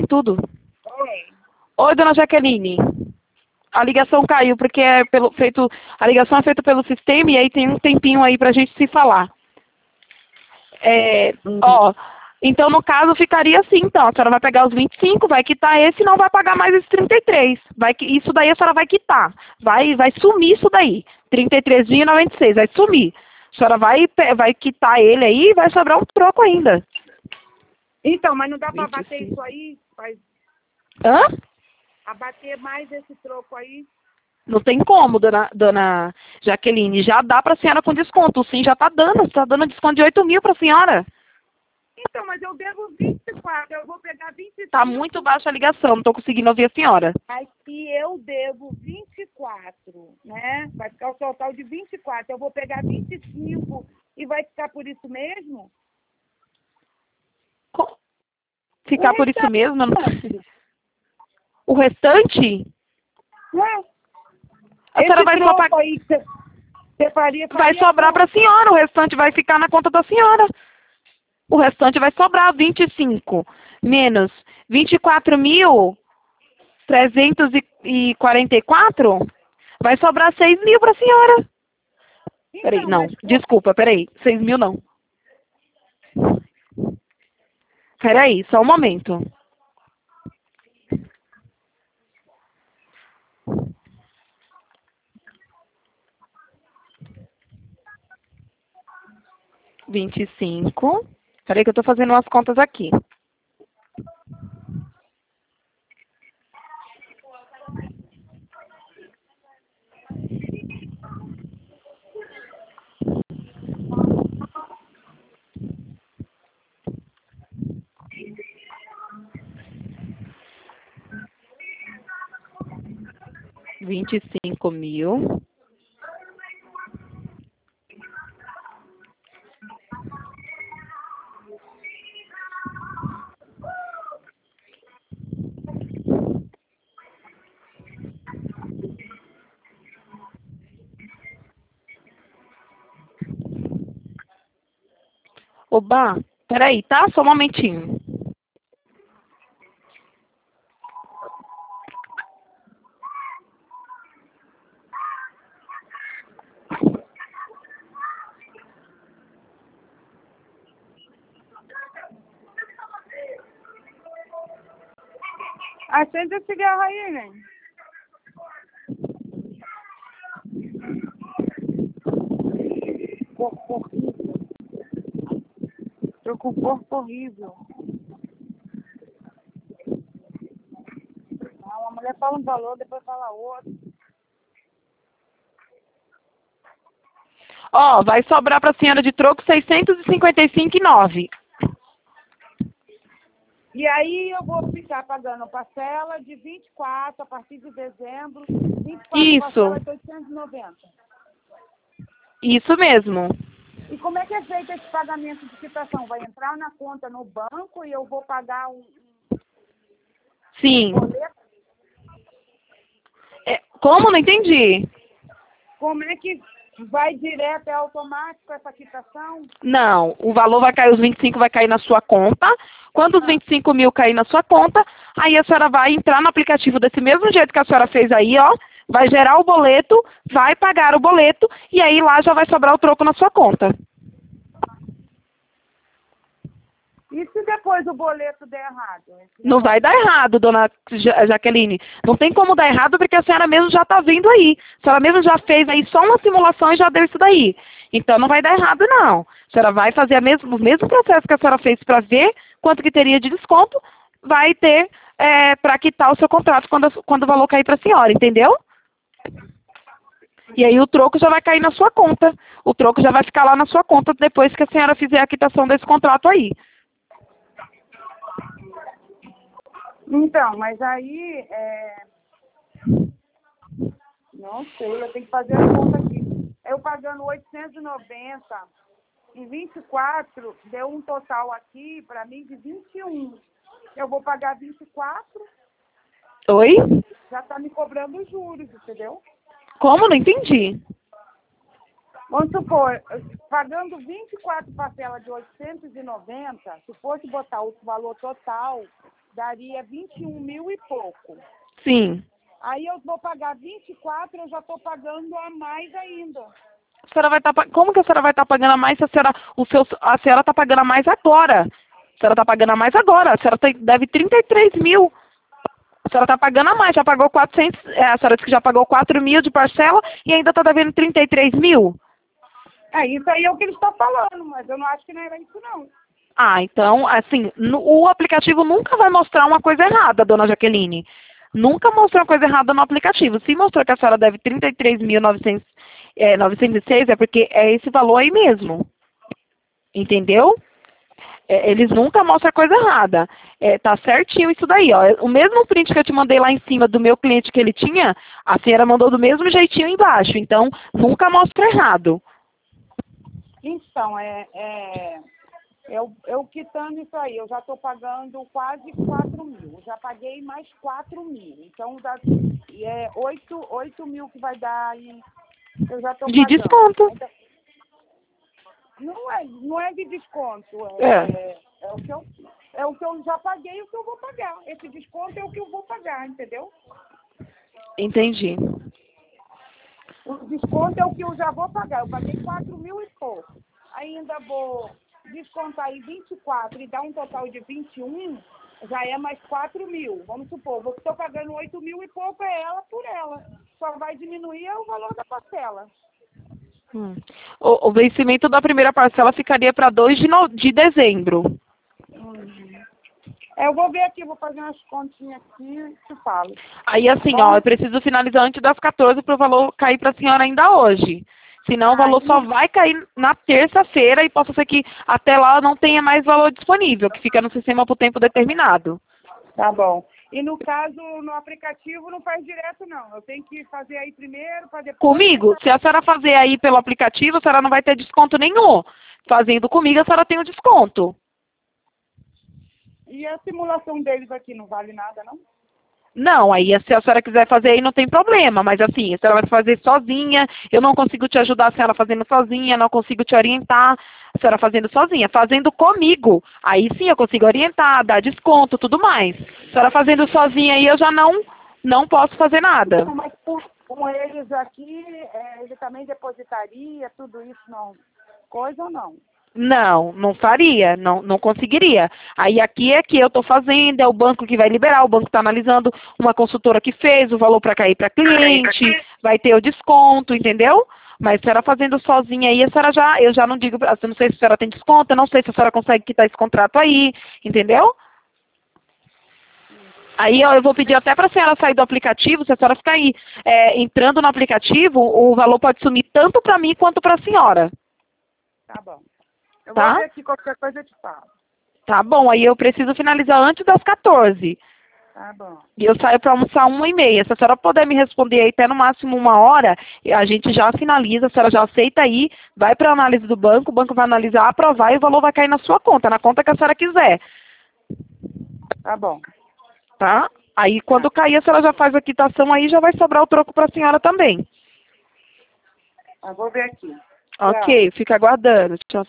tudo. Oi. Oi, dona Jaqueline. A ligação caiu porque a ligação é feita pelo sistema e aí tem um tempinho aí pra gente se falar. Ó, então no caso ficaria assim, então, a senhora vai pegar os 25, vai quitar esse e não vai pagar mais esse 33. Isso daí a senhora vai quitar. Vai sumir isso daí. 33,96, vai sumir. A senhora vai quitar ele aí e vai sobrar um troco ainda. Então, mas não dá para 25. bater isso aí? Hã? Abater mais esse troco aí? Não tem como, dona Jaqueline. Já dá para a senhora com desconto. Sim, já está dando. Está dando desconto de 8 mil para a senhora. Então, mas eu devo 24, eu vou pegar 25. Está muito baixa a ligação, não estou conseguindo ouvir a senhora. Aqui eu devo 24, né? Vai ficar o total de 24. Eu vou pegar 25 e vai ficar por isso mesmo? Ficar por isso mesmo? Não... O restante? Não. A senhora vai só pagar. Aí que você faria Vai sobrar para a senhora, o restante vai ficar na conta da senhora. O restante vai sobrar 25 menos 24.344, vai sobrar 6 mil para a senhora. Então, Peraí, não, mas... desculpa, peraí, 6 mil não. Peraí, só um momento. R$ 25. Peraí que eu tô fazendo umas contas aqui. R$ 25.000. Oba, peraí, tá? Só um momentinho. Acende o cigarro aí, né? Porco horrível. Tô com porco horrível. Uma mulher fala um valor, depois fala outro. Ó, vai sobrar para a senhora de troco 655,9. E aí eu vou ficar pagando parcela de 24 a partir de dezembro, 24 Isso. parcela de 890. Isso mesmo. E como é que é feito esse pagamento de quitação? Vai entrar na conta no banco e eu vou pagar um Sim. boleto? Como? Não entendi. Como é que vai direto, é automático essa quitação? Não, o valor vai cair, os 25 vai cair na sua conta. Quando os 25 mil cair na sua conta, aí a senhora vai entrar no aplicativo desse mesmo jeito que a senhora fez aí, ó. Vai gerar o boleto, vai pagar o boleto e aí lá já vai sobrar o troco na sua conta. E se depois o boleto der errado? Não vai dar errado, dona Jaqueline. Não tem como dar errado porque a senhora mesmo já está vindo aí. A senhora mesmo já fez aí só uma simulação e já deu isso daí. Então não vai dar errado, não. A senhora vai fazer o mesmo processo que a senhora fez para ver quanto que teria de desconto, vai ter para quitar o seu contrato quando o valor cair para a senhora, entendeu? E aí o troco já vai cair na sua conta. O troco já vai ficar lá na sua conta depois que a senhora fizer a quitação desse contrato aí. Então, mas aí, não sei, eu tenho que fazer a conta aqui. Eu pagando 890 e 24, deu um total aqui para mim de 21. Eu vou pagar 24, Oi? já está me cobrando juros, entendeu? Como? Não entendi. Vamos supor, pagando 24 parcelas de 890, se fosse botar o valor total, daria 21 mil e pouco. Sim. Aí eu vou pagar 24, eu já estou pagando a mais ainda. A senhora vai estar, como que a senhora vai estar pagando a mais se a senhora, a senhora está pagando a mais agora? A senhora está pagando a mais agora. A senhora deve 33 mil. A senhora está pagando a mais, já pagou 400, a senhora disse que já pagou 4 mil de parcela e ainda está devendo 33 mil? Isso aí é o que ele está falando, mas eu não acho que não era isso não. Ah, então, assim, o aplicativo nunca vai mostrar uma coisa errada, dona Jaqueline. Nunca mostrou uma coisa errada no aplicativo. Se mostrou que a senhora deve 33.906, é porque é esse valor aí mesmo. Entendeu? Eles nunca mostram coisa errada. Tá certinho isso daí, ó. O mesmo print que eu te mandei lá em cima do meu cliente que ele tinha, a senhora mandou do mesmo jeitinho embaixo. Então, nunca mostra errado. Então, eu quitando isso aí, eu já estou pagando quase 4 mil. Já paguei mais 4 mil. Então, 8 mil que vai dar aí, eu já estou De pagando. desconto. Não é de desconto. É o que eu já paguei e o que eu vou pagar. Esse desconto é o que eu vou pagar, entendeu? Entendi. O desconto é o que eu já vou pagar. Eu paguei 4 mil e pouco. Ainda vou descontar aí 24 e dar um total de 21, já é mais 4 mil. Vamos supor, eu estou pagando 8 mil e pouco, é ela por ela. Só vai diminuir o valor da parcela. O vencimento da primeira parcela ficaria para 2 de dezembro. Eu vou ver aqui, vou fazer umas continhas aqui e te falo. Aí assim, ó, eu preciso finalizar antes das 14 para o valor cair para a senhora ainda hoje. Senão o valor só vai cair na terça-feira e possa ser que até lá não tenha mais valor disponível, que fica no sistema por tempo determinado. Tá bom. E no caso, no aplicativo não faz direto não. Eu tenho que fazer aí primeiro para depois... Comigo, se a senhora fazer aí pelo aplicativo, a senhora não vai ter desconto nenhum. Fazendo comigo, a senhora tem o desconto. E a simulação deles aqui não vale nada, não? Não, aí se a senhora quiser fazer aí não tem problema, mas assim, a senhora vai fazer sozinha, eu não consigo te ajudar a senhora fazendo sozinha, não consigo te orientar, a senhora fazendo sozinha. Fazendo comigo, aí sim eu consigo orientar, dar desconto, tudo mais. A senhora fazendo sozinha aí eu já não posso fazer nada. Mas com eles aqui, ele também depositaria, tudo isso, não? Coisa ou não? Não, não faria, não conseguiria. Aí aqui é que eu estou fazendo, é o banco que vai liberar, o banco está analisando uma consultora que fez o valor para cair para cliente, vai ter o desconto, entendeu? Mas se a senhora fazendo sozinha aí, eu já não digo, eu não sei se a senhora tem desconto, eu não sei se a senhora consegue quitar esse contrato aí, entendeu? Aí ó, eu vou pedir até para a senhora sair do aplicativo, se a senhora ficar aí entrando no aplicativo, o valor pode sumir tanto para mim quanto para a senhora. Tá bom. Eu Tá? vou ver aqui, qualquer coisa eu te falo. Tá bom, aí eu preciso finalizar antes das 14. Tá bom. E eu saio para almoçar 1h30. Se a senhora puder me responder aí até no máximo 1 hora, a gente já finaliza, a senhora já aceita aí, vai para a análise do banco, o banco vai analisar, aprovar e o valor vai cair na sua conta, na conta que a senhora quiser. Tá bom. Tá? Aí quando cair, a senhora já faz a quitação aí, já vai sobrar o troco para a senhora também. Eu vou ver aqui. Ok, fica aguardando. Tchau, tchau.